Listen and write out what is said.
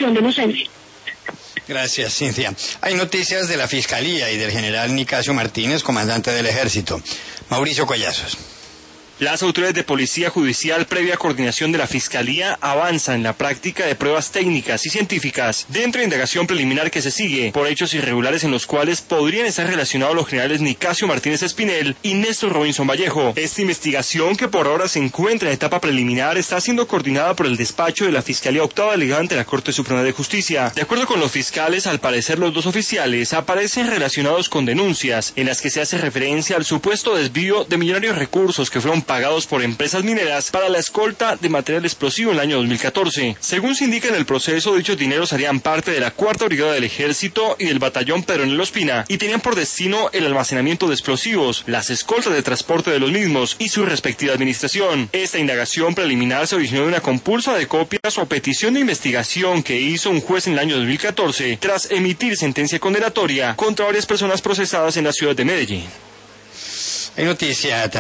de inocente. Gracias, Cintia. Hay noticias de la Fiscalía y del general Nicasio Martínez, comandante del Ejército. Mauricio Collazos. Las autoridades de policía judicial, previa coordinación de la Fiscalía, avanzan en la práctica de pruebas técnicas y científicas dentro de indagación preliminar que se sigue por hechos irregulares en los cuales podrían estar relacionados los generales Nicasio Martínez Espinel y Néstor Robinson Vallejo. Esta investigación, que por ahora se encuentra en etapa preliminar, está siendo coordinada por el despacho de la Fiscalía Octava Delegada ante la Corte Suprema de Justicia. De acuerdo con los fiscales, al parecer los dos oficiales aparecen relacionados con denuncias en las que se hace referencia al supuesto desvío de millonarios recursos que fueron pagados por empresas mineras para la escolta de material explosivo en el año 2014. Según se indica en el proceso, dichos dineros harían parte de la 4ª Brigada del Ejército y del Batallón Pedronel Ospina y tenían por destino el almacenamiento de explosivos, las escoltas de transporte de los mismos y su respectiva administración. Esta indagación preliminar se originó de una compulsa de copias o petición de investigación que hizo un juez en el año 2014 tras emitir sentencia condenatoria contra varias personas procesadas en la ciudad de Medellín. Hay noticia